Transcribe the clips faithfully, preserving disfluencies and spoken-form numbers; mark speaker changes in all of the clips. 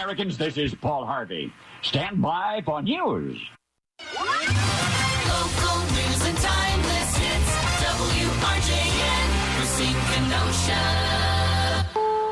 Speaker 1: Americans, this is Paul Harvey. Stand by for news.
Speaker 2: Local news and timeless hits. W R J N, Racine, Kenosha.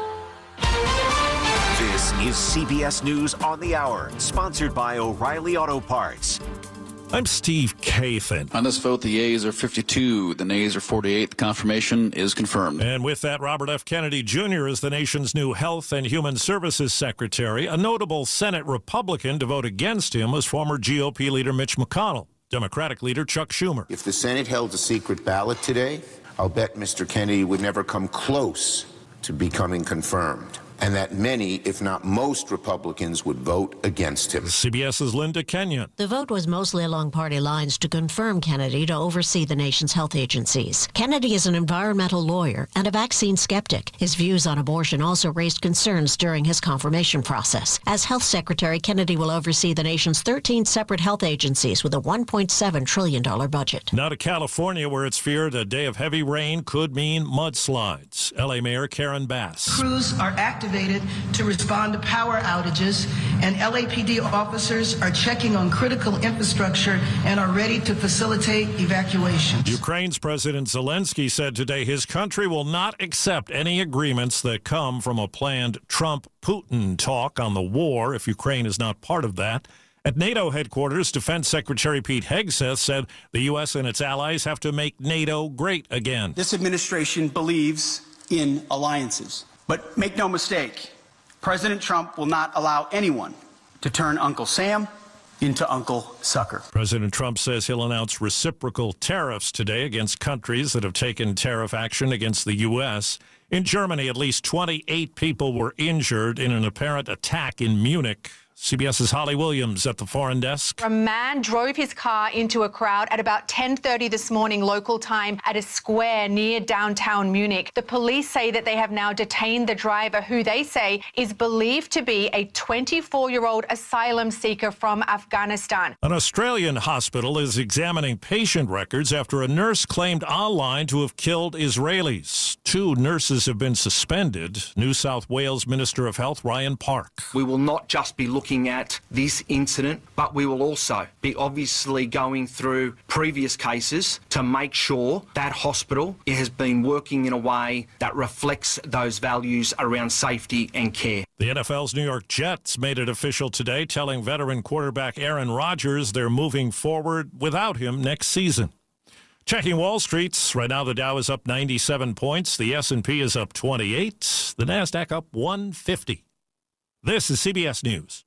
Speaker 3: This is C B S News on the Hour, sponsored by O'Reilly Auto Parts.
Speaker 4: I'm Steve Kathan.
Speaker 5: On this vote, the yeas are fifty-two, the nays are forty-eight. The confirmation is confirmed.
Speaker 4: And with that, Robert F. Kennedy Junior is the nation's new Health and Human Services Secretary. A notable Senate Republican to vote against him was former G O P leader Mitch McConnell, Democratic leader Chuck Schumer.
Speaker 6: If the Senate held a secret ballot today, I'll bet Mister Kennedy would never come close to becoming confirmed, and that many, if not most, Republicans would vote against him.
Speaker 4: CBS's Linda Kenyon.
Speaker 7: The vote was mostly along party lines to confirm Kennedy to oversee the nation's health agencies. Kennedy is an environmental lawyer and a vaccine skeptic. His views on abortion also raised concerns during his confirmation process. As health secretary, Kennedy will oversee the nation's thirteen separate health agencies with a one point seven trillion dollars budget.
Speaker 4: Now to California, where it's feared a day of heavy rain could mean mudslides. L A Mayor Karen Bass.
Speaker 8: Crews are activated to respond to power outages, and L A P D officers are checking on critical infrastructure and are ready to facilitate evacuations.
Speaker 4: Ukraine's President Zelensky said today his country will not accept any agreements that come from a planned Trump-Putin talk on the war if Ukraine is not part of that. At NATO headquarters, Defense Secretary Pete Hegseth said the U S and its allies have to make NATO great again.
Speaker 9: This administration believes in alliances. But make no mistake, President Trump will not allow anyone to turn Uncle Sam into Uncle Sucker.
Speaker 4: President Trump says he'll announce reciprocal tariffs today against countries that have taken tariff action against the U S. In Germany, at least twenty-eight people were injured in an apparent attack in Munich. CBS's Holly Williams at the foreign desk.
Speaker 10: A man drove his car into a crowd at about ten thirty this morning local time at a square near downtown Munich. The police say that they have now detained the driver, who they say is believed to be a twenty-four-year-old asylum seeker from Afghanistan.
Speaker 4: An Australian hospital is examining patient records after a nurse claimed online to have killed Israelis. Two nurses have been suspended. New South Wales Minister of Health Ryan Park.
Speaker 11: We will not just be looking at this incident, but we will also be obviously going through previous cases to make sure that hospital has been working in a way that reflects those values around safety and care.
Speaker 4: The N F L's New York Jets made it official today, telling veteran quarterback Aaron Rodgers they're moving forward without him next season. Checking Wall Street's, right now the Dow is up ninety-seven points, the S and P is up twenty-eight, the NASDAQ up one fifty. This is C B S News.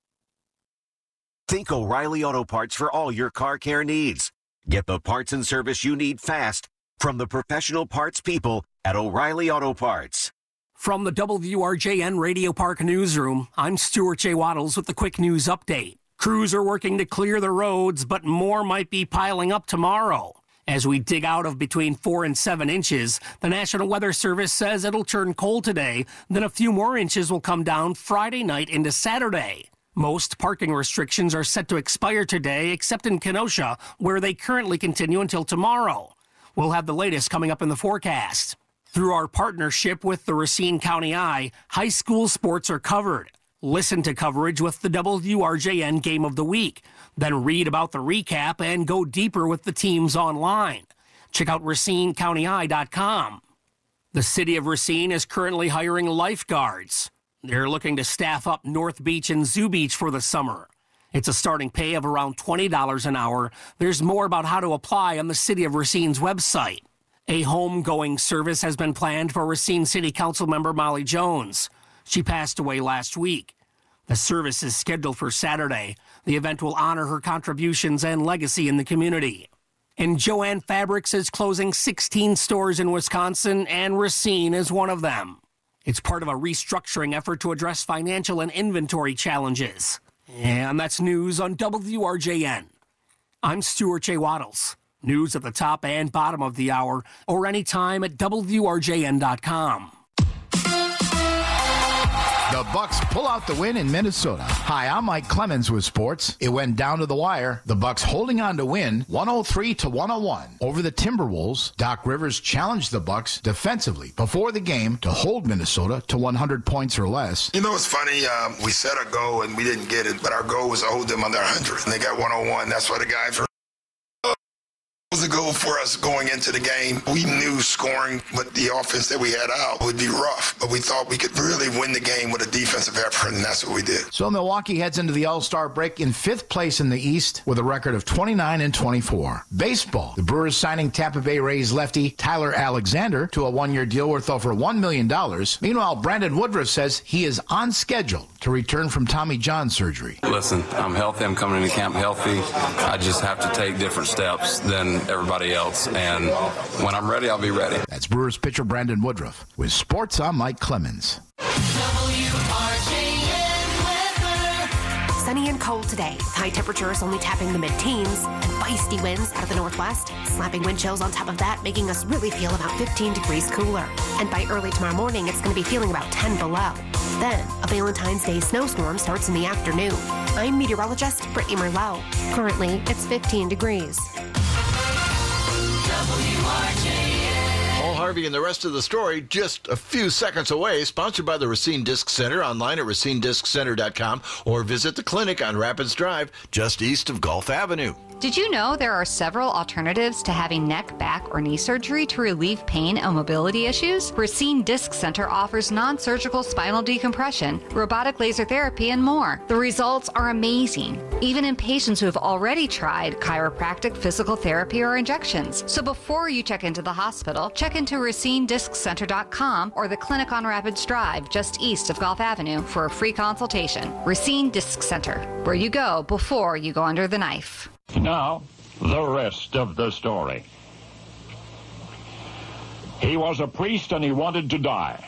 Speaker 3: Think O'Reilly Auto Parts for all your car care needs. Get the parts and service you need fast from the professional parts people at O'Reilly Auto Parts.
Speaker 12: From the W R J N Radio Park Newsroom, I'm Stuart J. Waddles with the quick news update. Crews are working to clear the roads, but more might be piling up tomorrow. As we dig out of between four and seven inches, the National Weather Service says it'll turn cold today, then a few more inches will come down Friday night into Saturday. Most parking restrictions are set to expire today, except in Kenosha, where they currently continue until tomorrow. We'll have the latest coming up in the forecast. Through our partnership with the Racine County Eye, high school sports are covered. Listen to coverage with the W R J N Game of the Week. Then read about the recap and go deeper with the teams online. Check out Racine County Eye dot com. The city of Racine is currently hiring lifeguards. They're looking to staff up North Beach and Zoo Beach for the summer. It's a starting pay of around twenty dollars an hour. There's more about how to apply on the City of Racine's website. A homegoing service has been planned for Racine City Council member Molly Jones. She passed away last week. The service is scheduled for Saturday. The event will honor her contributions and legacy in the community. And Joann Fabrics is closing sixteen stores in Wisconsin, and Racine is one of them. It's part of a restructuring effort to address financial and inventory challenges. And that's news on W R J N. I'm Stuart J. Waddles. News at the top and bottom of the hour, or anytime at W R J N dot com.
Speaker 13: The Bucks pull out the win in Minnesota. Hi, I'm Mike Clemens with sports. It went down to the wire. The Bucks holding on to win one oh three to one oh one over the Timberwolves. Doc Rivers challenged the Bucks defensively before the game to hold Minnesota to one hundred points or less.
Speaker 14: You know, it's funny. Um, we set a goal and we didn't get it, but our goal was to hold them under one hundred. And they got one oh one. That's why the guys were. Was a goal for us going into the game. We knew scoring with the offense that we had out would be rough, but we thought we could really win the game with a defensive effort, and that's what we did.
Speaker 13: So Milwaukee heads into the All-Star break in fifth place in the East with a record of twenty-nine and twenty-four. Baseball. The Brewers signing Tampa Bay Rays lefty Tyler Alexander to a one-year deal worth over one million dollars. Meanwhile, Brandon Woodruff says he is on schedule to return from Tommy John surgery.
Speaker 15: Listen, I'm healthy. I'm coming into camp healthy. I just have to take different steps than everybody else, and when I'm ready, I'll be ready.
Speaker 13: That's Brewers pitcher Brandon Woodruff. With sports, I'm Mike Clemens.
Speaker 2: W R J N weather.
Speaker 16: Sunny and cold today, with high temperatures only tapping the mid-teens, and feisty winds out of the northwest, slapping wind chills on top of that, making us really feel about fifteen degrees cooler. And by early tomorrow morning, it's going to be feeling about ten below. Then, a Valentine's Day snowstorm starts in the afternoon. I'm meteorologist Brittany Merlot. Currently, it's fifteen degrees.
Speaker 17: Paul Harvey and the rest of the story just a few seconds away. Sponsored by the Racine Disc Center, online at racine disc center dot com, or visit the clinic on Rapids Drive just east of Gulf Avenue.
Speaker 18: Did you know there are several alternatives to having neck, back, or knee surgery to relieve pain and mobility issues? Racine Disc Center offers non-surgical spinal decompression, robotic laser therapy, and more. The results are amazing, even in patients who have already tried chiropractic, physical therapy, or injections. So before you check into the hospital, check into racine disc center dot com or the clinic on Rapids Drive just east of Gulf Avenue for a free consultation. Racine Disc Center, where you go before you go under the knife.
Speaker 1: Now, the rest of the story. He was a priest and he wanted to die.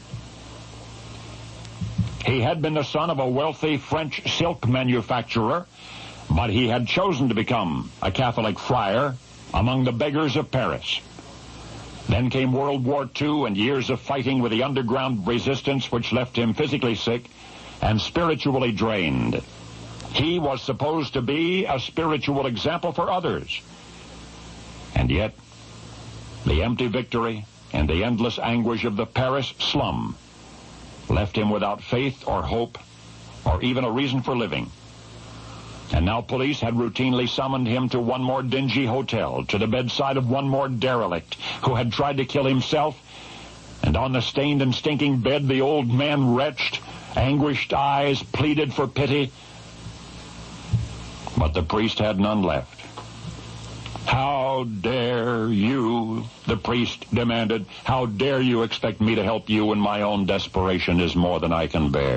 Speaker 1: He had been the son of a wealthy French silk manufacturer, but he had chosen to become a Catholic friar among the beggars of Paris. Then came World War Two and years of fighting with the underground resistance, which left him physically sick and spiritually drained. He was supposed to be a spiritual example for others. And yet, the empty victory and the endless anguish of the Paris slum left him without faith or hope or even a reason for living. And now police had routinely summoned him to one more dingy hotel, to the bedside of one more derelict who had tried to kill himself. And on the stained and stinking bed, the old man retched, anguished eyes pleaded for pity. But the priest had none left. How dare you, the priest demanded, how dare you expect me to help you when my own desperation is more than I can bear?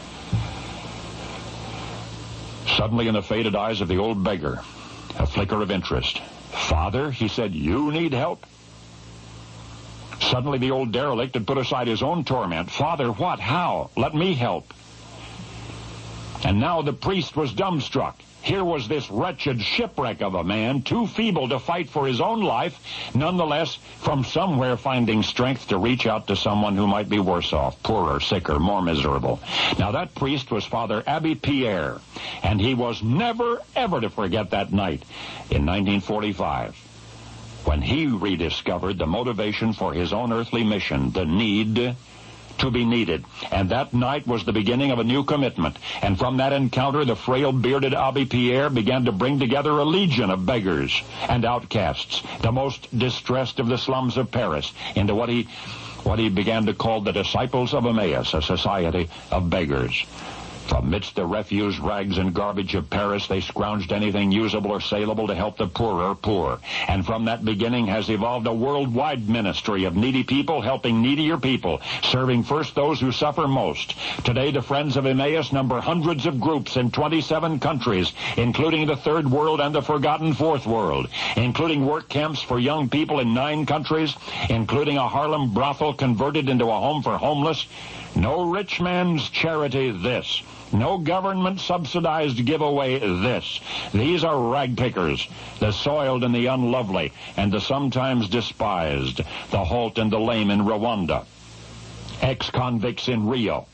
Speaker 1: Suddenly, in the faded eyes of the old beggar, a flicker of interest. Father, he said, you need help? Suddenly, the old derelict had put aside his own torment. Father, what? How? Let me help. And now the priest was dumbstruck. Here was this wretched shipwreck of a man, too feeble to fight for his own life, nonetheless from somewhere finding strength to reach out to someone who might be worse off, poorer, sicker, more miserable. Now that priest was Father Abbé Pierre, and he was never, ever to forget that night in nineteen forty-five, when he rediscovered the motivation for his own earthly mission, the need to be needed. And that night was the beginning of a new commitment. And from that encounter, the frail, bearded Abbé Pierre began to bring together a legion of beggars and outcasts, the most distressed of the slums of Paris, into what he, what he began to call the Disciples of Emmaus, a society of beggars. From midst the refuse, rags, and garbage of Paris, they scrounged anything usable or saleable to help the poorer poor. And from that beginning has evolved a worldwide ministry of needy people helping needier people, serving first those who suffer most. Today, the Friends of Emmaus number hundreds of groups in twenty-seven countries, including the Third World and the Forgotten Fourth World, including work camps for young people in nine countries, including a Harlem brothel converted into a home for homeless. No rich man's charity, this. No government-subsidized giveaway, this. These are rag pickers, the soiled and the unlovely, and the sometimes despised, the halt and the lame in Rwanda, ex-convicts in Rio,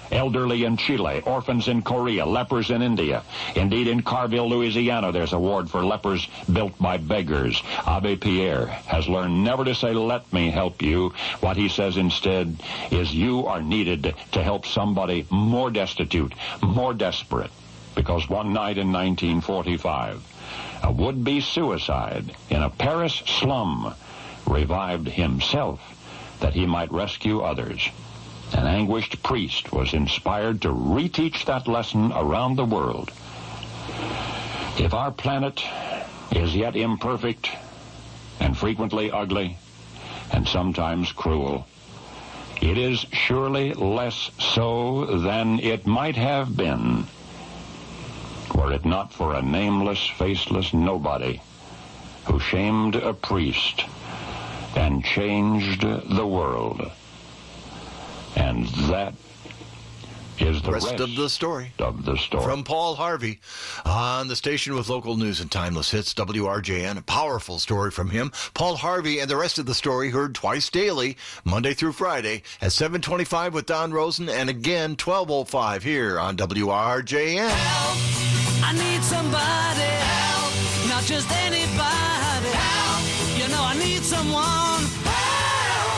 Speaker 1: elderly in Chile, orphans in Korea, lepers in India. Indeed, in Carville, Louisiana, there's a ward for lepers built by beggars. Abbé Pierre has learned never to say, let me help you. What he says instead is, you are needed to help somebody more destitute, more desperate. Because one night in nineteen forty-five, a would-be suicide in a Paris slum revived himself that he might rescue others. An anguished priest was inspired to reteach that lesson around the world. If our planet is yet imperfect and frequently ugly and sometimes cruel, it is surely less so than it might have been were it not for a nameless, faceless nobody who shamed a priest and changed the world. And that is the
Speaker 17: rest,
Speaker 1: rest
Speaker 17: of the story.
Speaker 1: Of the story.
Speaker 17: From Paul Harvey on the station with local news and timeless hits, W R J N. A powerful story from him. Paul Harvey, and the rest of the story heard twice daily, Monday through Friday, at seven twenty-five with Don Rosen, and again twelve oh five here on W R J N.
Speaker 2: Help! I need somebody. Help! Not just anybody. Help! You know I need someone. Help!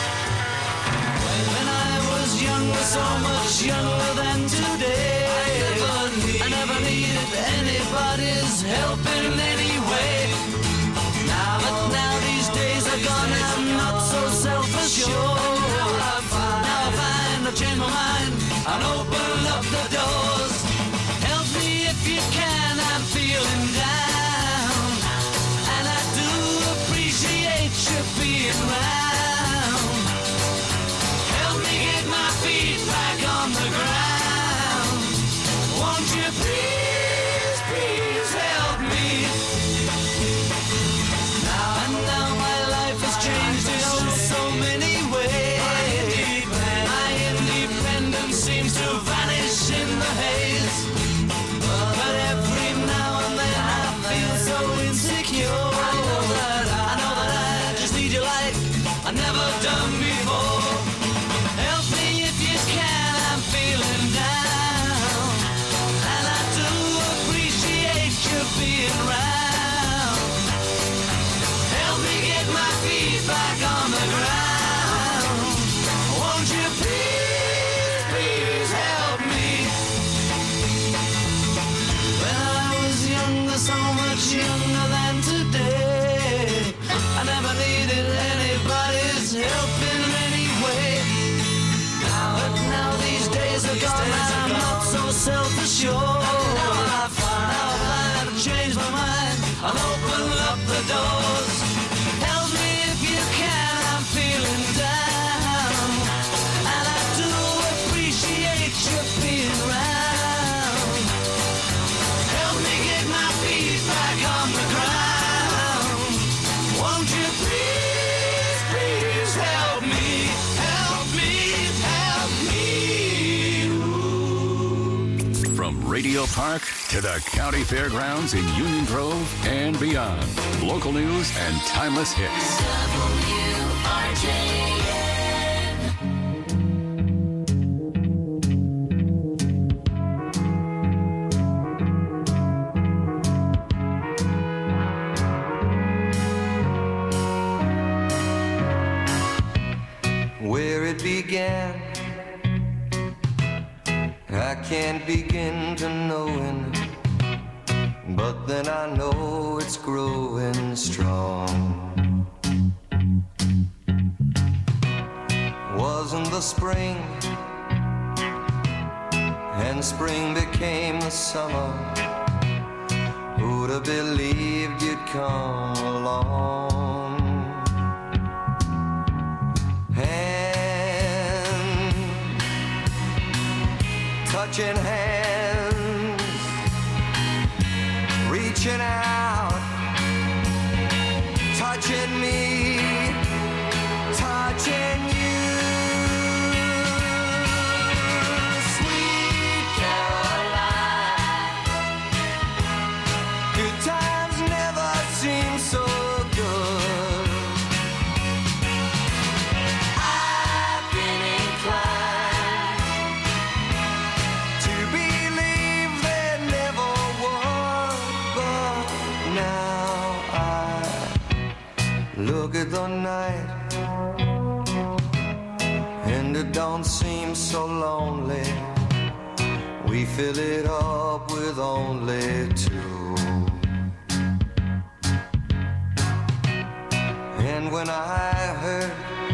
Speaker 2: When I was younger, so much younger than today, I never, need, I never needed anybody's help in any way. Now, but now these days are gone, I'm not so self-assured. Now I find, now I find I've changed my mind and open up the doors. Help me if you can, I'm feeling down, and I do appreciate you being round. Help me get my feet back on the ground. Won't you please, please help me? Now and now my life has changed in oh so many ways. My independence seems to vanish in the haze. But every now and then I feel so insecure. I know that I, I know that I just need you like I never done before. Help me if you can, I'm feeling down, and I do appreciate you being round. Help me get my feet back on the ground. Won't you please, please help me? When I was younger, so much younger than today, I never needed anybody's help in any way. Now, but now these days are gone, I'm not so self-assured. Now I find, now I find I've changed my mind, I'll open up the doors. Help me if you can, I'm feeling down, and I do appreciate you being round. Help me get my feet back on the ground. Won't you please, please help me? Help me, help me.
Speaker 19: From Radio Park to the County Fairgrounds in Union Grove and beyond. Local news and timeless hits.
Speaker 2: W R J N.
Speaker 20: Where it began, I can't begin to knowing, but then I know it's growing strong. Wasn't the spring, and spring became the summer. Who'd have believed you'd come along? Hand, touching hands, reaching out, touching me, touching you. Sweet Caroline, good times never seem so good. I've been inclined look at the night, and it don't seem so lonely. We fill it up with only two. And when I hurt,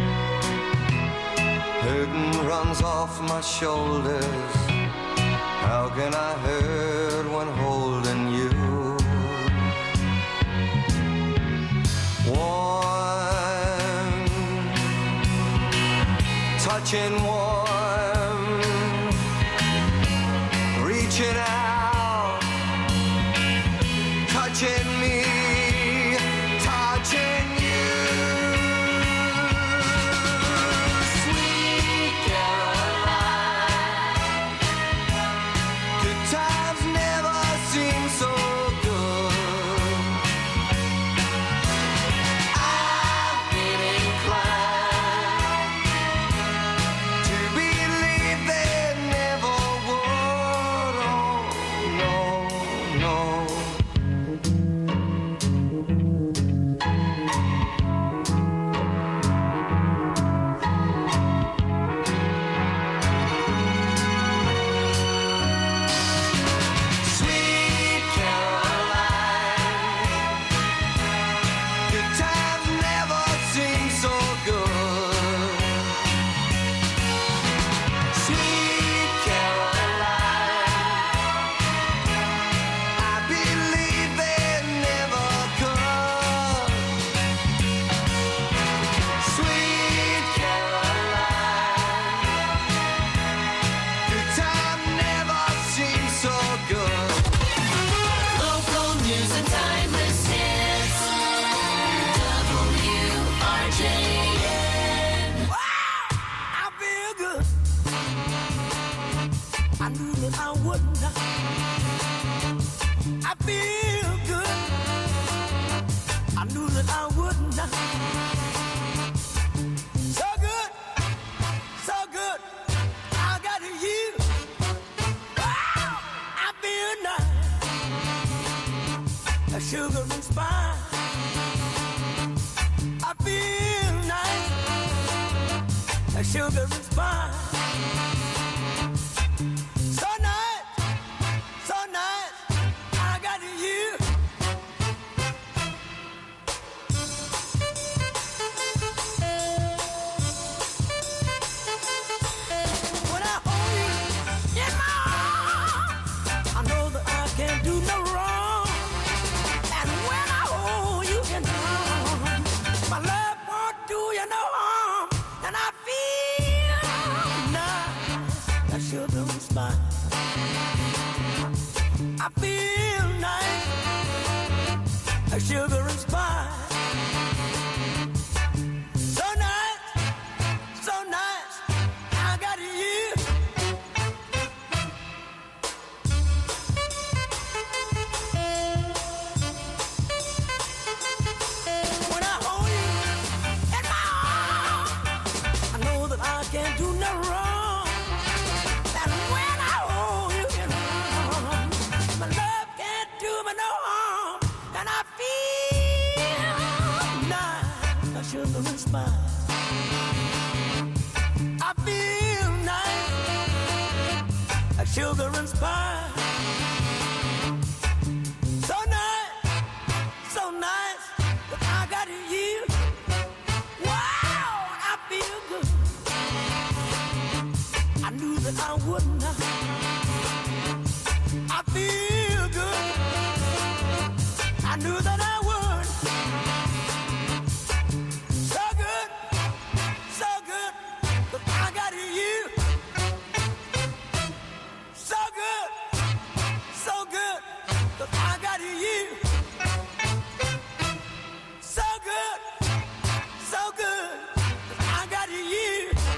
Speaker 20: hurting runs off my shoulders. How can I hurt when holding you? Warm, touching warm, reaching out, touching me, touching you. Sweet Caroline, good times never seem so good. I've been inclined to believe they never would. Oh, no, no. Sweet Caroline, good times never seem so good. Sweet Caroline, I believe they never could. Sweet Caroline, good time never seems so good.
Speaker 2: Local news and timeless hits. W R J N.
Speaker 21: I feel good. I knew that I would not. I feel good. I knew that I would not. So good, so good. I got you. Wow, I feel nice. A sugar and spice. I feel nice. A sugar and spice. So nice, so nice. I got you. When I hold you in my arms, I know that I can't do no wrong. And when I hold you in my arms, my love won't do you no harm. And I feel nice, that sugar and spice. I feel nice, that sugar and spice. So nice, so nice, I got you. When I hold you in my arms, I know that I can't do no wrong. And when I hold you in my arms, my love can't do me no harm. And I feel nice, a sugar and spice. I feel nice, a sugar and spice. So nice, so nice, that I got you. Wow, I feel good. I knew that I would not. I feel good. I knew that I would. So good, so good, that I got you. So good, so good, that I got you. So good, so good, that I got you.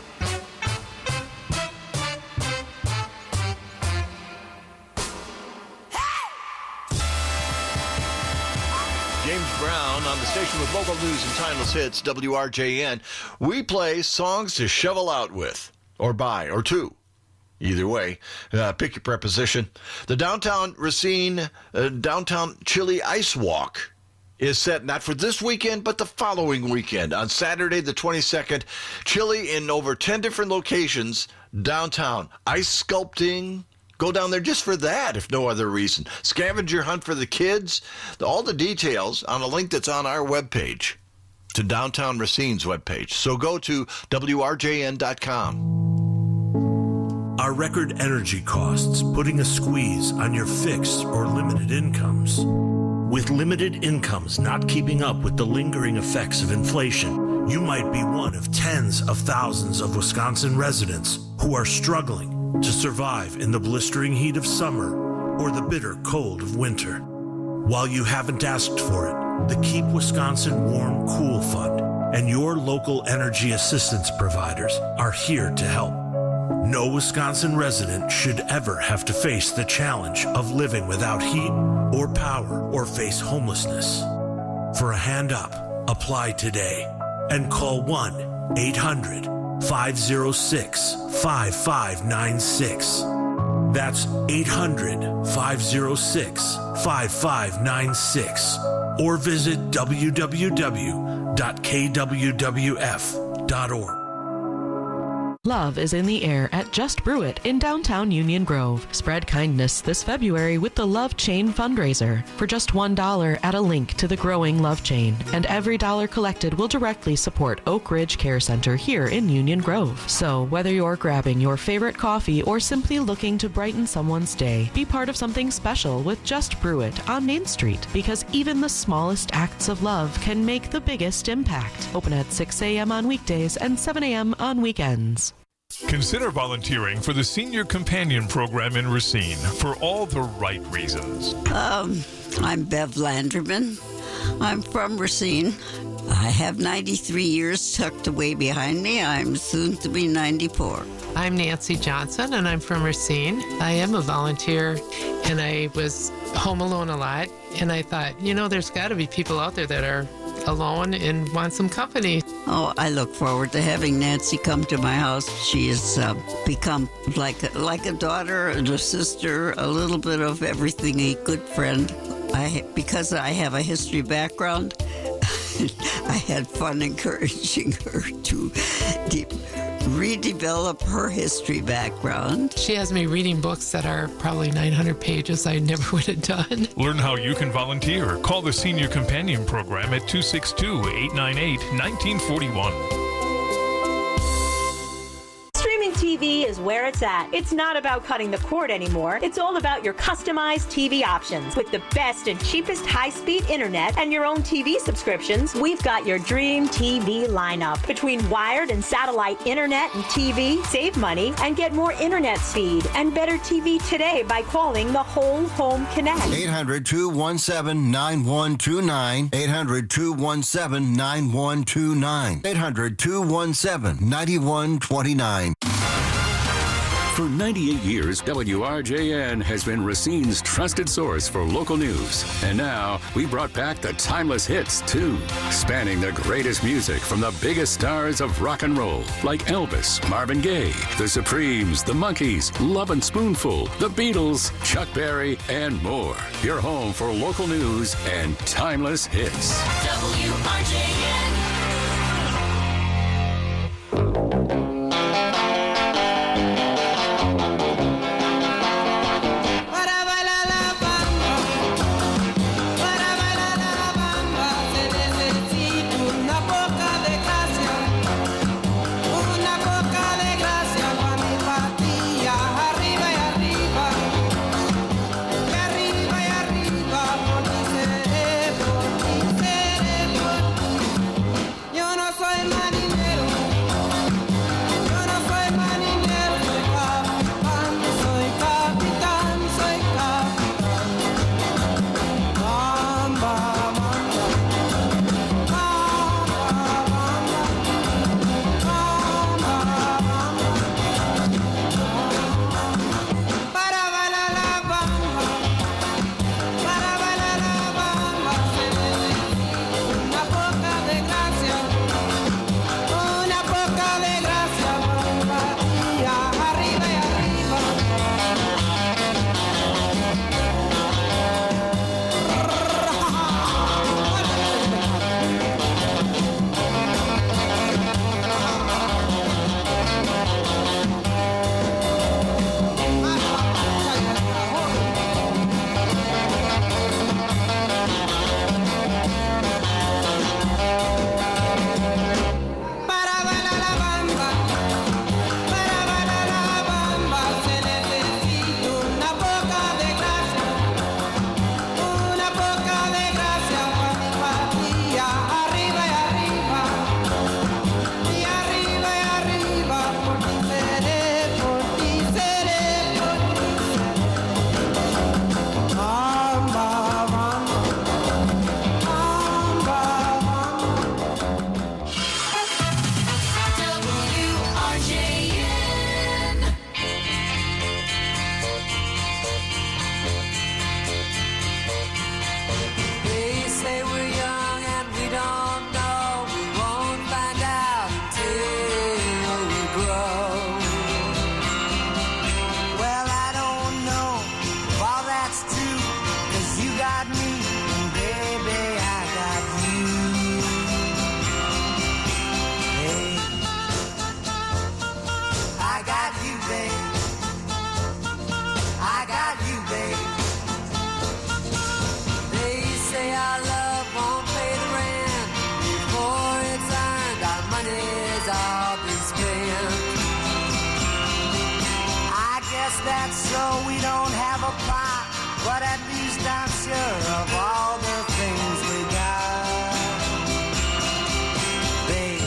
Speaker 17: James Brown on the station with local news and timeless hits, W R J N. We play songs to shovel out with, or by, or to. Either way, uh, pick your preposition. The downtown Racine, uh, downtown Chili Ice Walk is set not for this weekend, but the following weekend. On Saturday, the twenty-second, chili in over ten different locations downtown. Ice sculpting. Go down there just for that, if no other reason. Scavenger hunt for the kids. All the details on a link that's on our webpage, to Downtown Racine's webpage. So go to W R J N dot com.
Speaker 5: Are record energy costs putting a squeeze on your fixed or limited incomes? With limited incomes not keeping up with the lingering effects of inflation, you might be one of tens of thousands of Wisconsin residents who are struggling to survive in the blistering heat of summer or the bitter cold of winter. While you haven't asked for it, the Keep Wisconsin Warm Cool Fund and your local energy assistance providers are here to help. No Wisconsin resident should ever have to face the challenge of living without heat or power or face homelessness. For a hand up, apply today and call one eight hundred five oh six five five nine six. That's eight hundred five oh six five five nine six. Or visit w w w dot k w w f dot org.
Speaker 22: Love is in the air at Just Brew It in downtown Union Grove. Spread kindness this February with the Love Chain fundraiser. For just one dollar, add a link to the growing Love Chain, and every dollar collected will directly support Oak Ridge Care Center here in Union Grove. So whether you're grabbing your favorite coffee or simply looking to brighten someone's day, be part of something special with Just Brew It on Main Street, because even the smallest acts of love can make the biggest impact. Open at six a.m. on weekdays and seven a.m. on weekends.
Speaker 23: Consider volunteering for the Senior Companion Program in Racine for all the right reasons.
Speaker 24: Um, I'm Bev Landerman. I'm from Racine. I have ninety-three years tucked away behind me. I'm soon to be ninety-four.
Speaker 25: I'm Nancy Johnson, and I'm from Racine. I am a volunteer, and I was home alone a lot, and I thought, you know, there's got to be people out there that are alone and want some company.
Speaker 24: Oh, I look forward to having Nancy come to my house. She has uh, become like a, like a daughter and a sister, a little bit of everything, a good friend. I because I have a history background, I had fun encouraging her to de- redevelop her history background.
Speaker 25: She has me reading books that are probably nine hundred pages I never would have done.
Speaker 23: Learn how you can volunteer. Call the Senior Companion Program at two six two, eight nine eight, one nine four one.
Speaker 26: Streaming T V is where it's at. It's not about cutting the cord anymore. It's all about your customized T V options. With the best and cheapest high-speed internet and your own T V subscriptions, we've got your dream T V lineup. Between wired and satellite internet and T V, save money and get more internet speed and better T V today by calling the Whole Home Connect.
Speaker 27: eight hundred, two one seven, nine one two nine. eight hundred, two one seven, nine one two nine. eight hundred, two one seven, nine one two nine.
Speaker 19: For ninety-eight years, W R J N has been Racine's trusted source for local news. And now, we brought back the timeless hits, too, spanning the greatest music from the biggest stars of rock and roll, like Elvis, Marvin Gaye, The Supremes, The Monkees, Love and Spoonful, The Beatles, Chuck Berry, and more. Your home for local news and timeless hits.
Speaker 2: W R J N. guess that's so we don't have a pot, but at least I'm sure of all the things we got. Babe,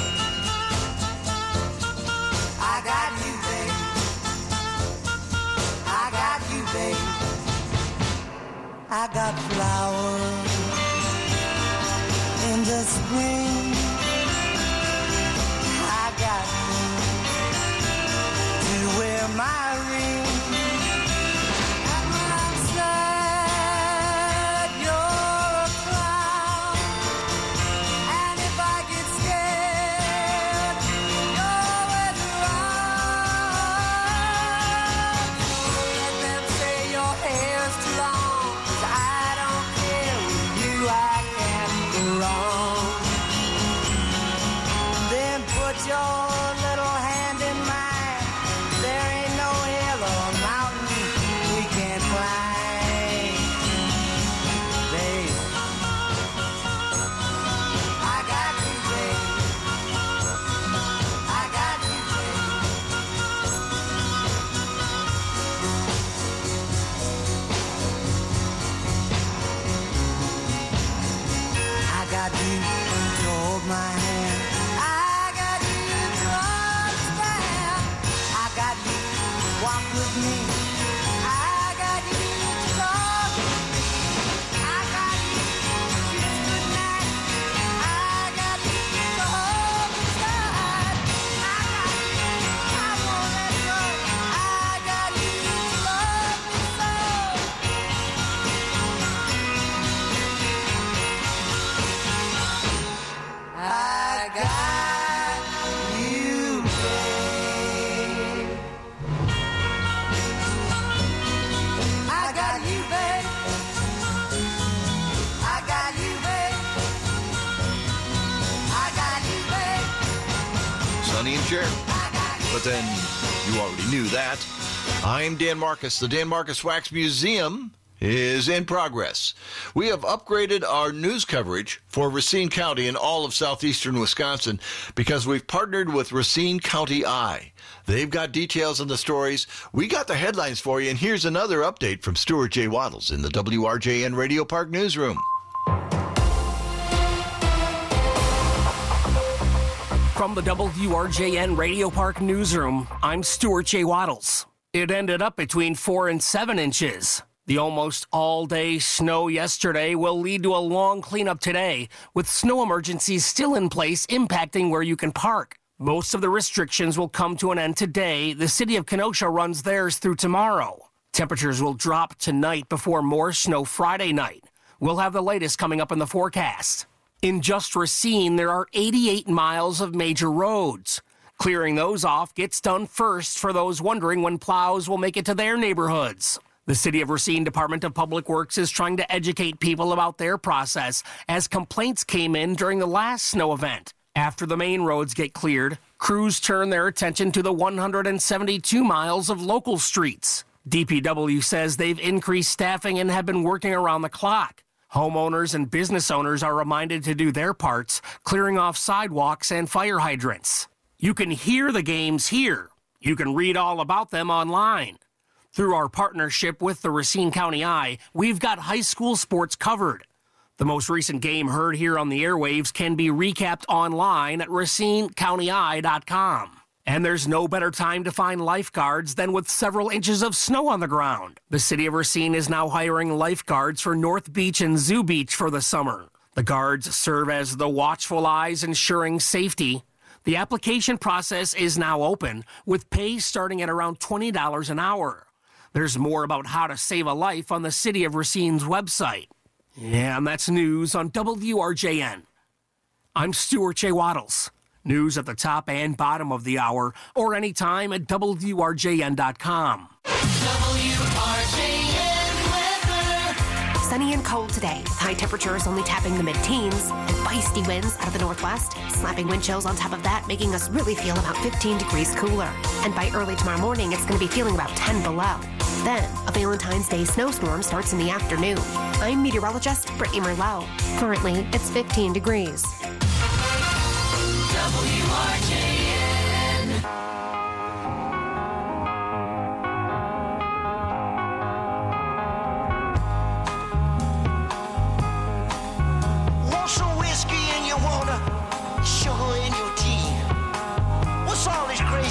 Speaker 2: I got you, babe. I got you, babe. I got flowers in the spring. I got you to wear my ring. And when I'm sad, you're a clown. And if I get scared, you're always around. Don't let them say your hair's too long, 'cause I don't care. With you I can't go wrong. Then put your little hand in mine. There ain't no hill or mountain we can't climb. Babe, I got you, babe. I got you, babe. I got you to hold my hand. I got you to understand. I got you to walk with me. I got you to talk with me. I got you to kiss goodnight. I got you to hold me tight. I got you, I won't let go. I got you to love me so. I got you, babe. I got you, babe. I got you, babe. I got you, babe.
Speaker 17: Sonny and Cher. But then you already knew that. I'm Dan Marcus. The Dan Marcus Wax Museum is in progress. We have upgraded our news coverage for Racine County and all of southeastern Wisconsin because we've partnered with Racine County Eye. They've got details on the stories. We got the headlines for you, and here's another update from Stuart J. Waddles in the W R J N Radio Park Newsroom.
Speaker 12: From the W R J N Radio Park Newsroom, I'm Stuart J. Waddles. It ended up between four and seven inches. The almost all-day snow yesterday will lead to a long cleanup today, with snow emergencies still in place impacting where you can park. Most of the restrictions will come to an end today. The city of Kenosha runs theirs through tomorrow. Temperatures will drop tonight before more snow Friday night. We'll have the latest coming up in the forecast. In just Racine, there are eighty-eight miles of major roads. Clearing those off gets done first for those wondering when plows will make it to their neighborhoods. The City of Racine Department of Public Works is trying to educate people about their process as complaints came in during the last snow event. After the main roads get cleared, crews turn their attention to the one hundred seventy-two miles of local streets. D P W says they've increased staffing and have been working around the clock. Homeowners and business owners are reminded to do their parts, clearing off sidewalks and fire hydrants. You can hear the games here. You can read all about them online. Through our partnership with the Racine County Eye, we've got high school sports covered. The most recent game heard here on the airwaves can be recapped online at racine county eye dot com. And there's no better time to find lifeguards than with several inches of snow on the ground. The city of Racine is now hiring lifeguards for North Beach and Zoo Beach for the summer. The guards serve as the watchful eyes ensuring safety. The application process is now open, with pay starting at around twenty dollars an hour. There's more about how to save a life on the City of Racine's website. Yeah, and that's news on W R J N. I'm Stuart J. Waddles. News at the top and bottom of the hour, or anytime at W R J N dot com.
Speaker 16: W R J N weather. Sunny and cold today, with high temperatures only tapping the mid-teens, and feisty winds out of the northwest, slapping wind chills on top of that, making us really feel about fifteen degrees cooler. And by early tomorrow morning, it's going to be feeling about ten below. Then, a Valentine's Day snowstorm starts in the afternoon. I'm meteorologist Brittany Merlot. Currently, it's fifteen degrees.
Speaker 2: W R J N.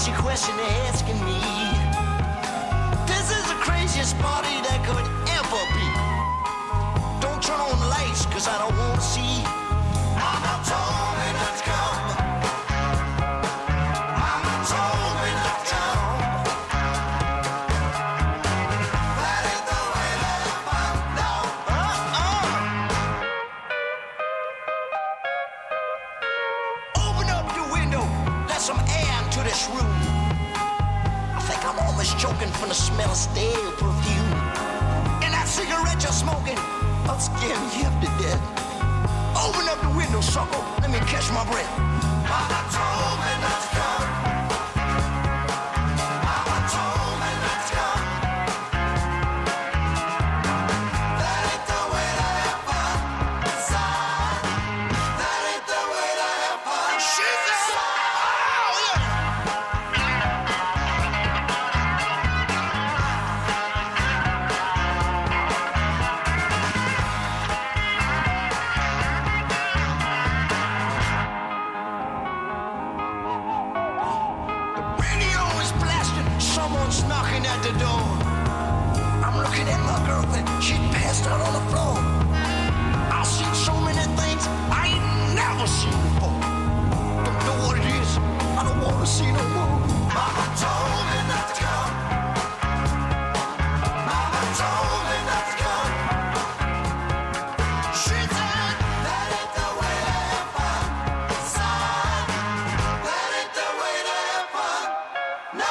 Speaker 2: crazy question they're asking me. This is the craziest party that could ever be. Don't turn on the lights, cause I don't want to see. Mama told me not to come. Mama told me not to come. That ain't the way that I found out. Uh-uh. Open up your window, let some air into this room. I think I'm almost choking from the smell of stale perfume. And that cigarette you're smoking, I'll scare me half to death. Open up the window, sucker. Let me catch my breath. Mama told me not to come. Mama told me not to come. That ain't the way to have fun. Son, that ain't the way to have fun. She said, oh, yeah. Someone's knocking at the door. I'm looking at my girlfriend. She passed out on the floor. I've seen so many things I ain't never seen before. Don't know what it is. I don't want to see no more. Mama told me not to come. Mama told me not to come. She said that ain't the way to have fun. Son, that ain't the way to have fun. No.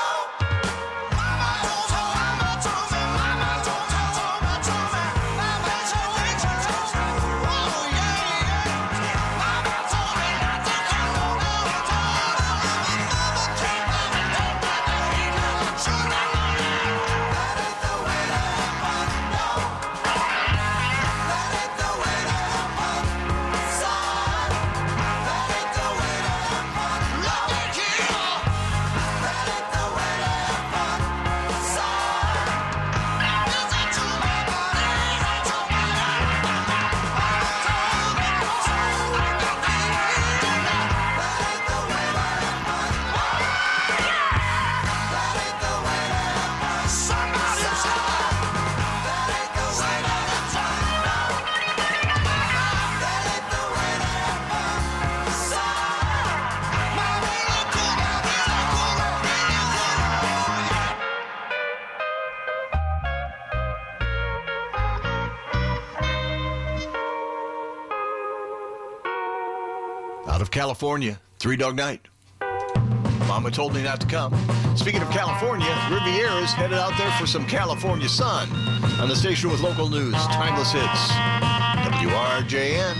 Speaker 17: Out of California, Three Dog Night. Mama told me not to come. Speaking of California, Riviera's headed out there for some California sun. On the station with local news, timeless hits. W R J N.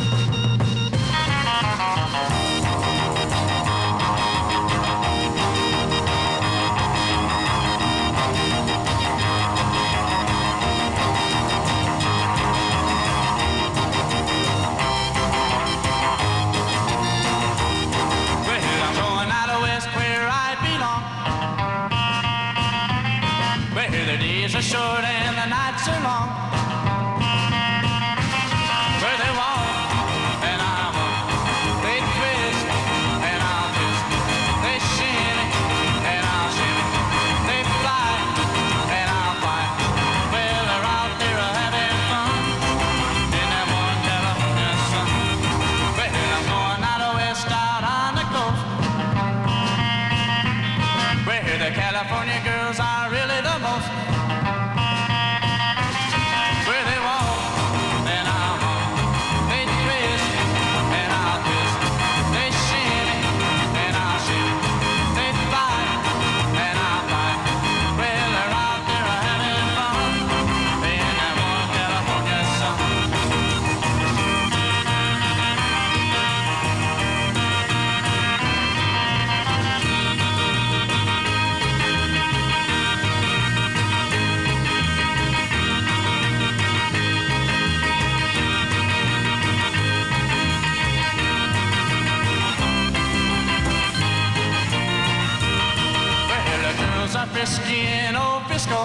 Speaker 2: Are short and the nights are long. Where they walk and I walk, they twist and I'll twist, they shimmy and I'll shimmy, they fly and I'll fly. Well, they're out there having fun in that one California sun. Well, I'm going out west, out on the coast, where the California girls are really the most. Frisky in old Frisco,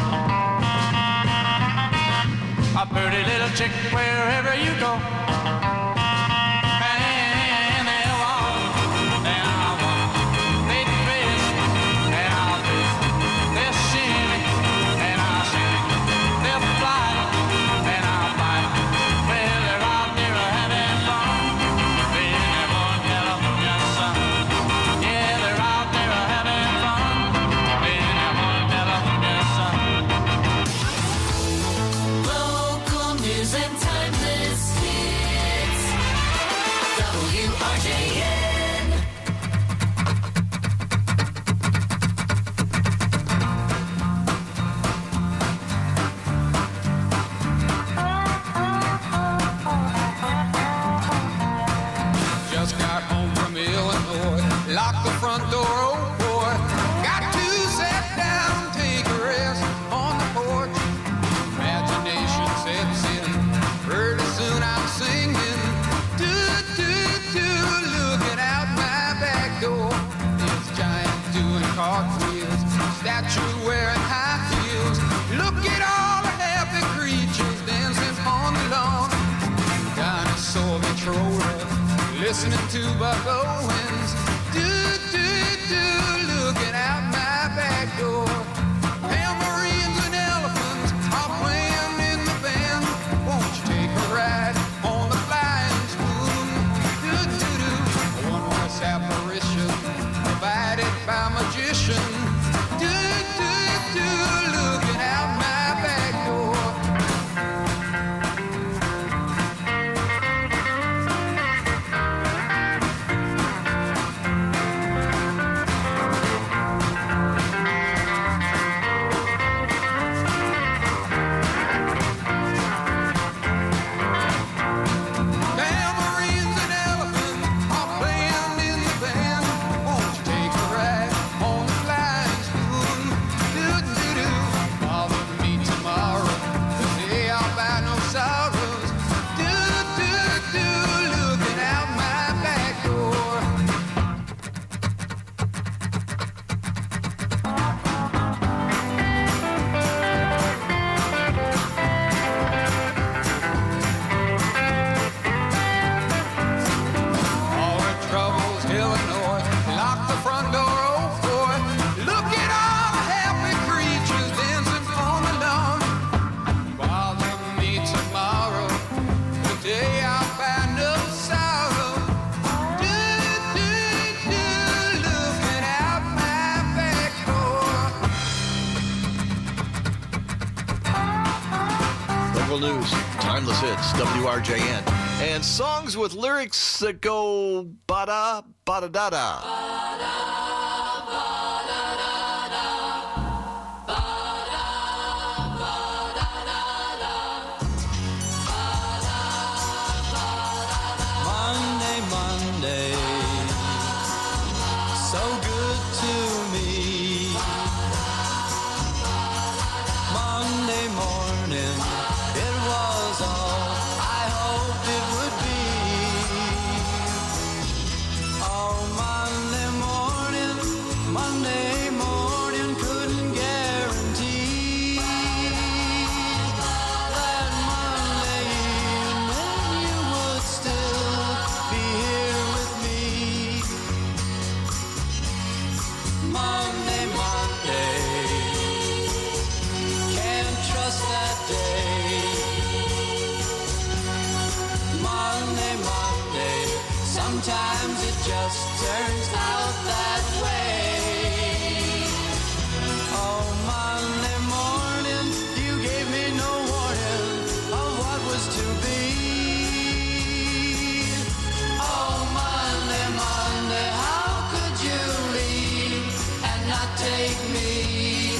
Speaker 2: a pretty little chick wherever you go. And they walk, and I walk, they twist,
Speaker 4: got you wearing high heels. Look at all the happy creatures dancing on the lawn. Dinosaur Patroller, listening to Buck Owens. Do, do, do, looking out my back door. Tambourines and elephants are playing in the band. Won't you take a ride on the flying spoon? Do, do, do, a one-horse apparition provided by magician. Do, do, do, looking out my back door. Tambourines and elephants are playing in the band. Won't you take a ride on the flying spoon? Do, do, do, bother me tomorrow, the day I'll buy no sorrows. Do, do, do, looking out my back door. All the troubles, Illinois, lock the front door, oh boy. Look at all the happy creatures dancing on the lawn. Bother me tomorrow, the day I'll find no sorrow. Do, do, do, looking out my back door.
Speaker 17: Local news, timeless hits, W R J N. And songs with lyrics that go ba-da, ba-da-da-da.
Speaker 2: Monday, Monday, so good to me. Monday morning, it was all I hoped it would be. Oh, Monday morning, Monday morning, couldn't guarantee that Monday evening you would still be here with me. Monday, Monday, can't trust that day. Monday, Monday, sometimes it just turns out that way. Oh, Monday morning, you gave me no warning of what was to be. Oh, Monday, Monday, how could you leave and not take me?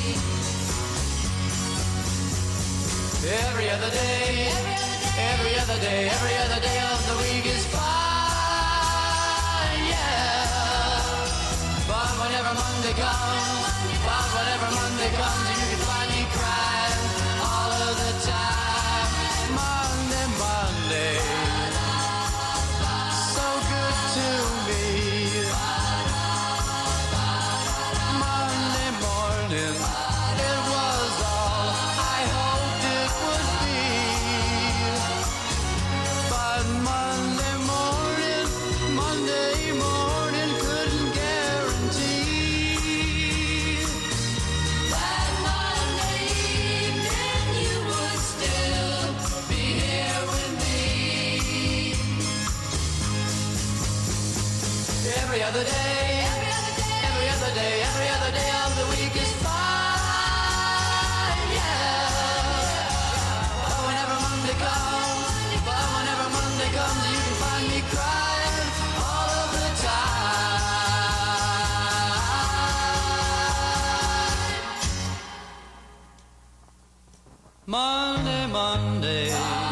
Speaker 2: Every other day, every other day, every other day of the week is fine, yeah. But whenever Monday comes, but whenever Monday comes, you can find me crying all of the time. Monday, Monday, so good to me. Monday morning, it was all I hoped it would be. But Monday morning, Monday morning, couldn't guarantee that Monday evening you would still be here with me. Every other day, every other day, every other day of the week is fine, yeah. But whenever Monday comes, but whenever Monday comes, you can find me crying all of the time. Monday, Monday,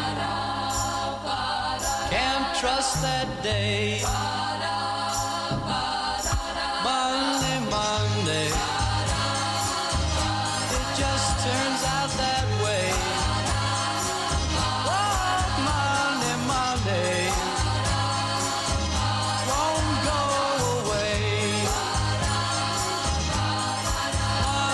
Speaker 2: can't trust that day. Monday, Monday, it just turns out that way. Oh, Monday, Monday, won't go away.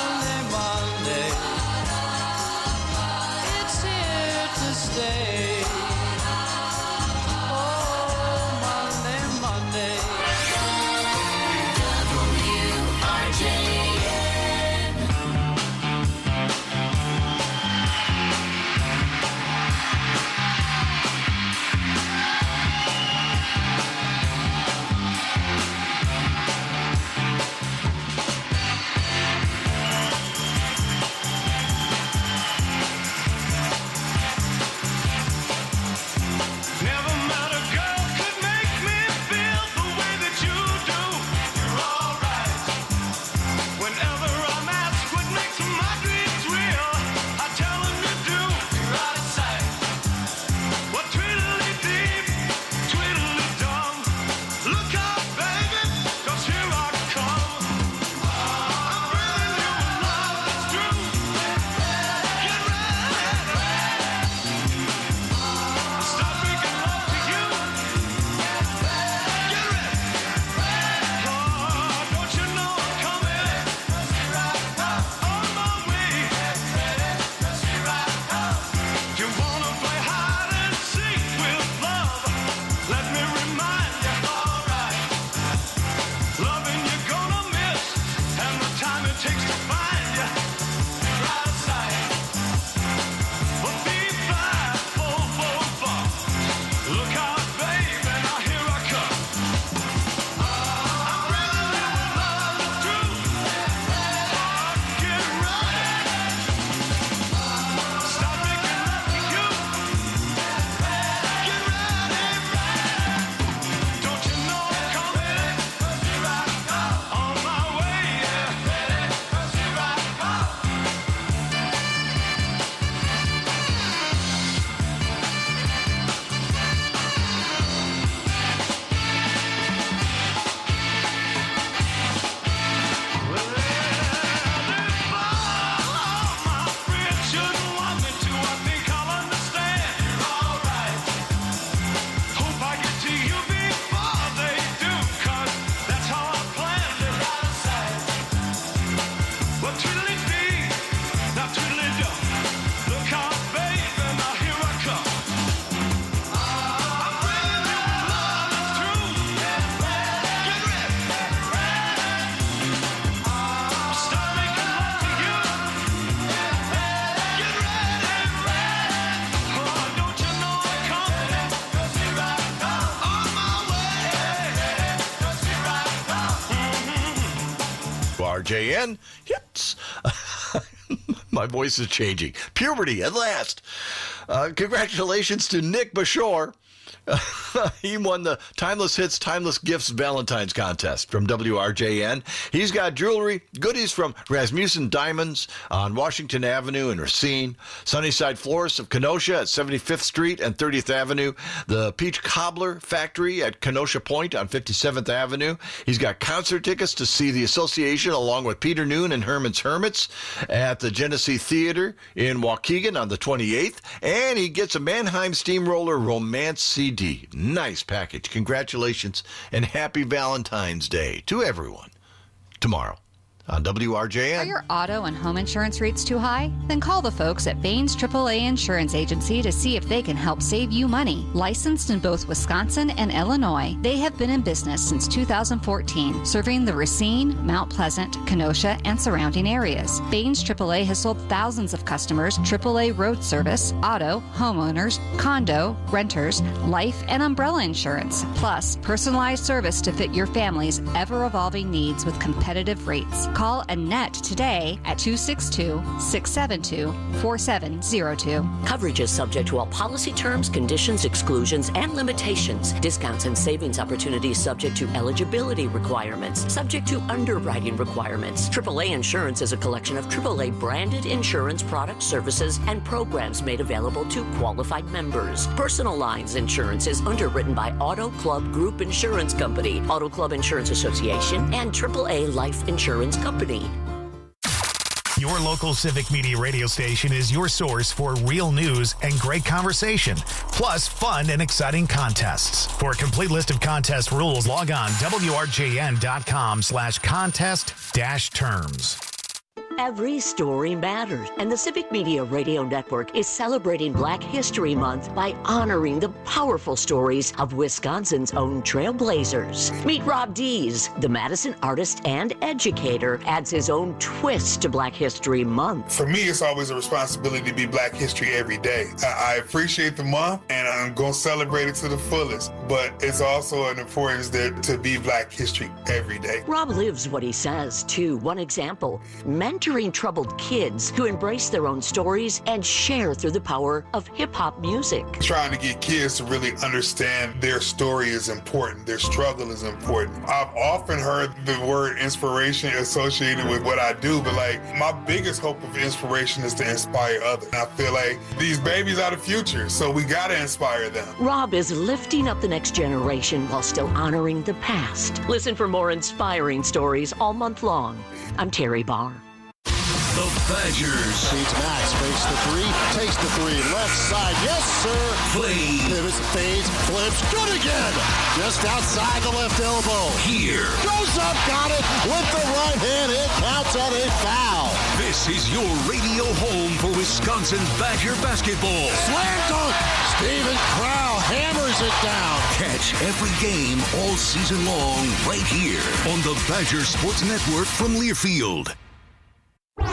Speaker 17: R J N hits. My voice is changing. Puberty at last. Uh, congratulations to Nick Bashore. He won the Timeless Hits, Timeless Gifts Valentine's Contest from W R J N. He's got jewelry, goodies from Rasmussen Diamonds on Washington Avenue in Racine, Sunnyside Florist of Kenosha at seventy-fifth Street and thirtieth Avenue, the Peach Cobbler Factory at Kenosha Point on fifty-seventh Avenue. He's got concert tickets to see the Association along with Peter Noon and Herman's Hermits at the Genesee Theater in Waukegan on the twenty-eighth, and he gets a Mannheim Steamroller Romance C D. Nice package. Congratulations and happy Valentine's Day to everyone. Tomorrow on W R J N.
Speaker 18: Are your auto and home insurance rates too high? Then call the folks at Baines triple A Insurance Agency to see if they can help save you money. Licensed in both Wisconsin and Illinois, they have been in business since two thousand fourteen, serving the Racine, Mount Pleasant, Kenosha, and surrounding areas. Baines triple A has sold thousands of customers triple A road service, auto, homeowners, condo, renters, life, and umbrella insurance, plus personalized service to fit your family's ever-evolving needs with competitive rates. Call Annette today at two six two, six seven two, four seven zero two.
Speaker 3: Coverage is subject to all policy terms, conditions, exclusions, and limitations. Discounts and savings opportunities subject to eligibility requirements, subject to underwriting requirements. triple A Insurance is a collection of triple A branded insurance products, services, and programs made available to qualified members. Personal Lines Insurance is underwritten by Auto Club Group Insurance Company, Auto Club Insurance Association, and triple A Life Insurance Company.
Speaker 6: Your local Civic Media radio station is your source for real news and great conversation, plus fun and exciting contests. For a complete list of contest rules, log on W R J N dot com slash contest dash terms.
Speaker 3: Every story matters, and the Civic Media Radio Network is celebrating Black History Month by honoring the powerful stories of Wisconsin's own trailblazers. Meet Rob Dees, the Madison artist and educator, adds his own twist to Black History Month.
Speaker 7: For me, it's always a responsibility to be Black History every day. I, I appreciate the month, and I'm going to celebrate it to the fullest, but it's also an importance that to be Black History every day.
Speaker 3: Rob lives what he says, too. One example, mentoring troubled kids who embrace their own stories and share through the power of hip-hop music.
Speaker 7: Trying to get kids to really understand their story is important, their struggle is important. I've often heard the word inspiration associated with what I do, but like my biggest hope of inspiration is to inspire others. And I feel like these babies are the future, so we gotta inspire them.
Speaker 3: Rob is lifting up the next generation while still honoring the past. Listen for more inspiring stories all month long. I'm Terry Barr.
Speaker 8: The Badgers.
Speaker 9: Beats Max, fakes the three, takes the three, left side, yes sir.
Speaker 8: Play.
Speaker 9: Pivots, fades, flips, good again. Just outside the left elbow.
Speaker 8: Here.
Speaker 9: Goes up, got it with the right hand. It counts on a foul.
Speaker 8: This is your radio home for Wisconsin's Badger basketball.
Speaker 9: Slam dunk. Steven Crowl hammers it down.
Speaker 8: Catch every game all season long right here on the Badger Sports Network from Learfield.
Speaker 2: W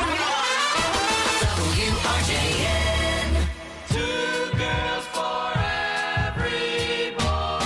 Speaker 2: R J N. Two girls for every boy.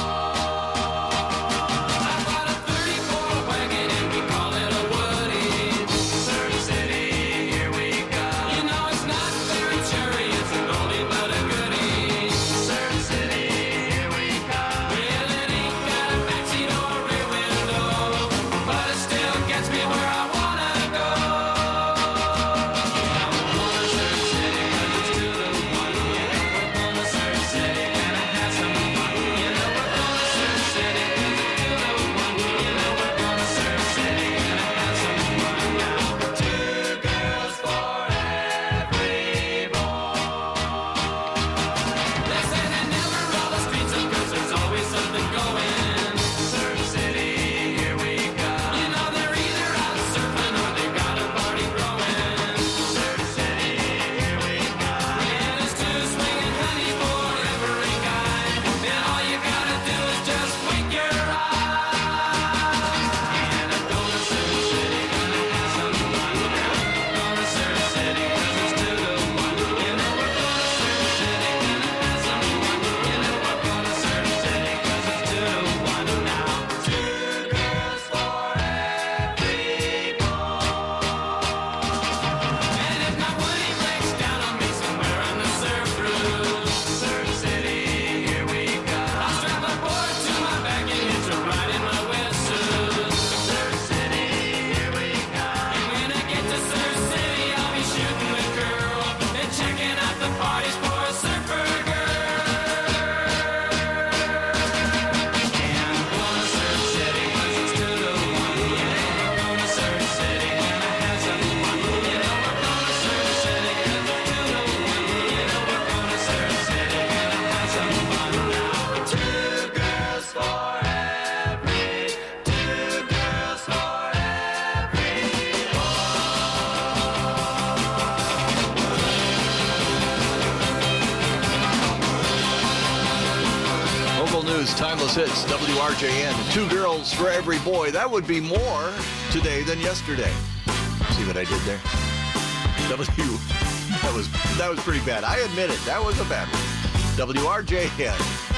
Speaker 2: I've got a thirty-four wagon and we call it a Woody. Surf City, here we go. You know it's not very cherry, it's an oldie but a goodie. Surf City, here we go. Well, it ain't got a backseat or a rear window, but it still gets me where I wanna go.
Speaker 17: is Timeless Hits, W R J N. Two girls for every boy. That would be more today than yesterday. See what I did there? W. That was that was pretty bad. I admit it. That was a bad one. W R J N.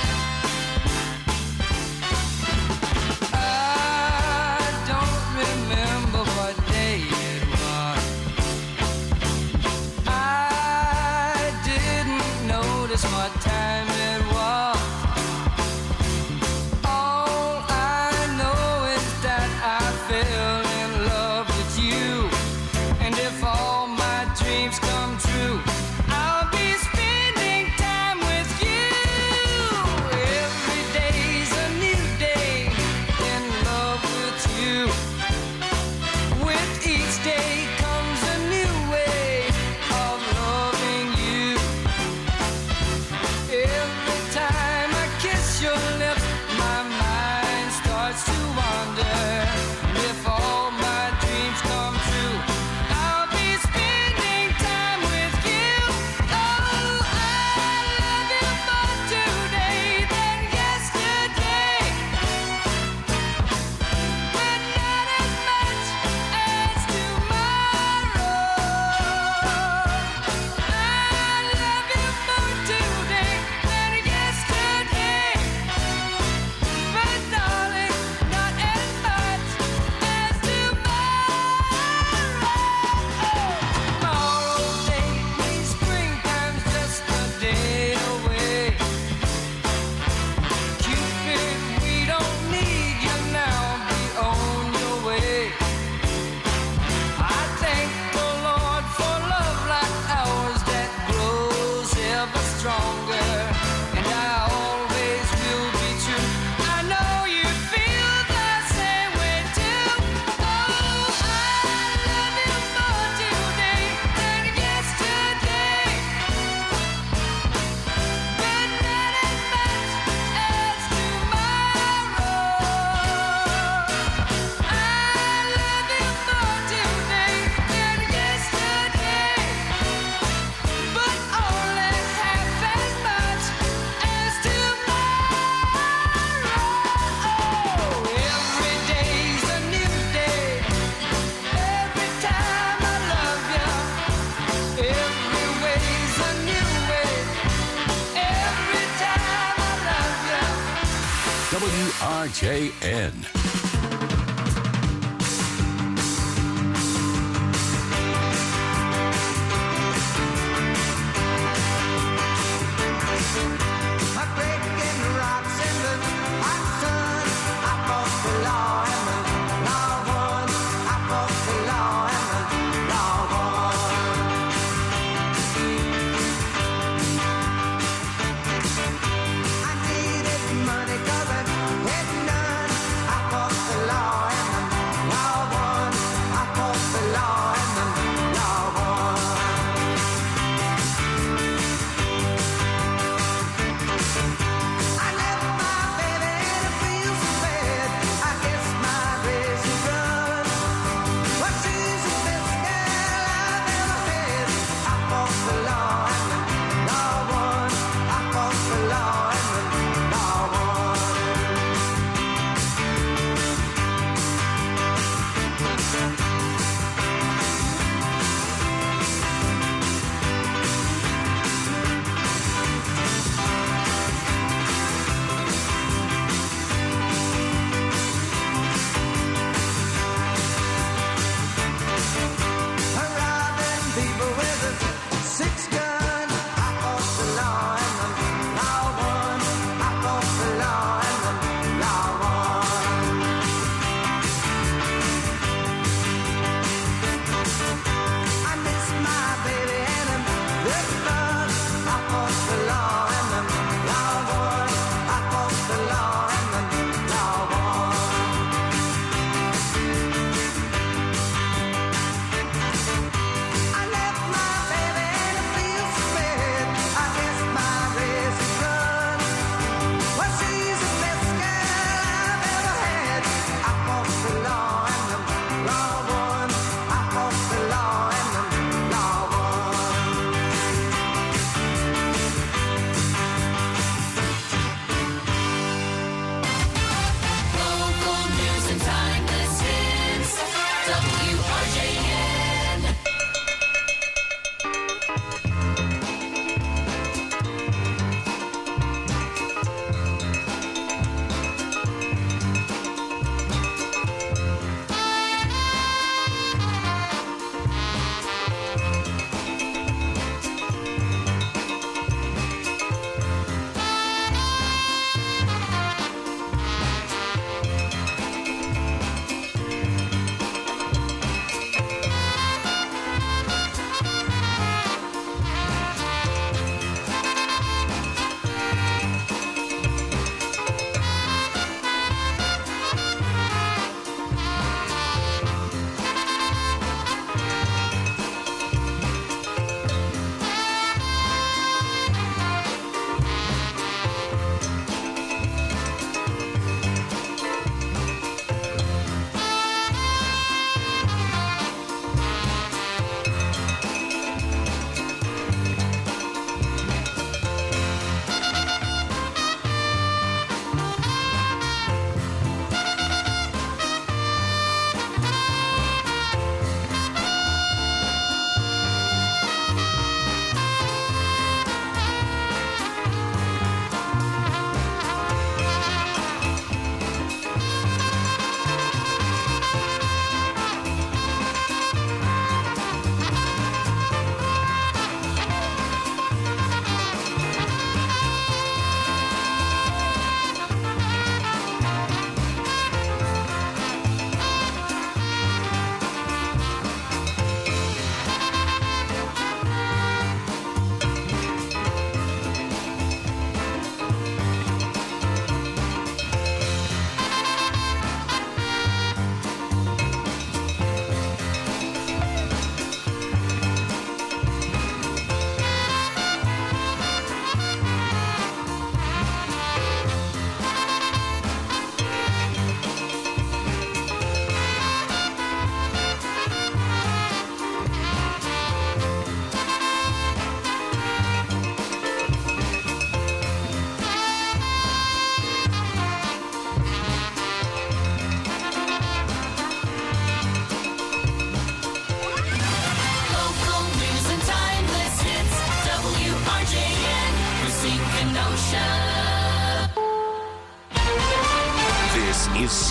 Speaker 19: W R J N.
Speaker 21: I needed money 'cause I had none. I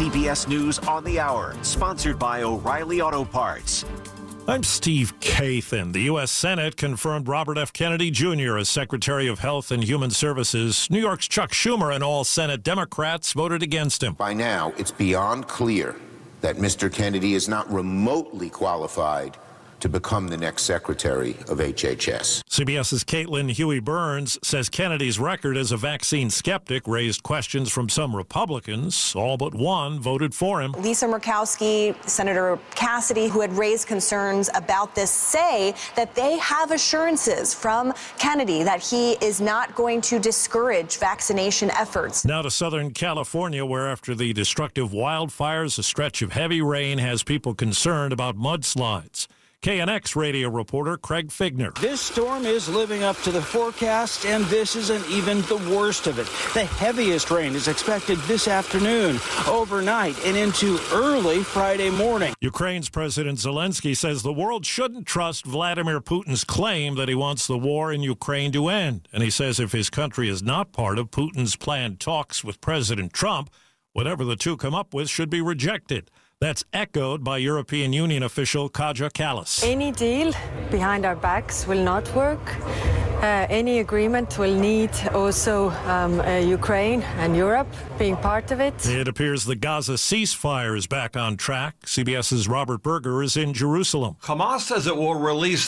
Speaker 1: C B S News on the Hour, sponsored by O'Reilly Auto Parts.
Speaker 10: I'm Steve Kathan. The U S Senate confirmed Robert F. Kennedy Junior as Secretary of Health and Human Services. New York's Chuck Schumer and all Senate Democrats voted against him.
Speaker 11: By now, it's beyond clear that Mister Kennedy is not remotely qualified to become the next Secretary of H H S.
Speaker 10: CBS's Caitlin Huey Burns says Kennedy's record as a vaccine skeptic raised questions from some Republicans. All but one voted for him.
Speaker 13: Lisa Murkowski, Senator Cassidy, who had raised concerns about this, say that they have assurances from Kennedy that he is not going to discourage vaccination efforts.
Speaker 10: Now to Southern California, where after the destructive wildfires, a stretch of heavy rain has people concerned about mudslides. K N X radio reporter Craig Figner.
Speaker 14: This storm is living up to the forecast, and this isn't even the worst of it. The heaviest rain is expected this afternoon, overnight, and into early Friday morning.
Speaker 10: Ukraine's President Zelensky says the world shouldn't trust Vladimir Putin's claim that he wants the war in Ukraine to end. And he says if his country is not part of Putin's planned talks with President Trump, whatever the two come up with should be rejected. That's echoed by European Union official Kaja Kallas.
Speaker 15: Any deal behind our backs will not work. Uh, any agreement will need also um, uh, Ukraine and Europe being part of it.
Speaker 10: It appears the Gaza ceasefire is back on track. CBS's Robert Berger is in Jerusalem.
Speaker 20: Hamas says it will release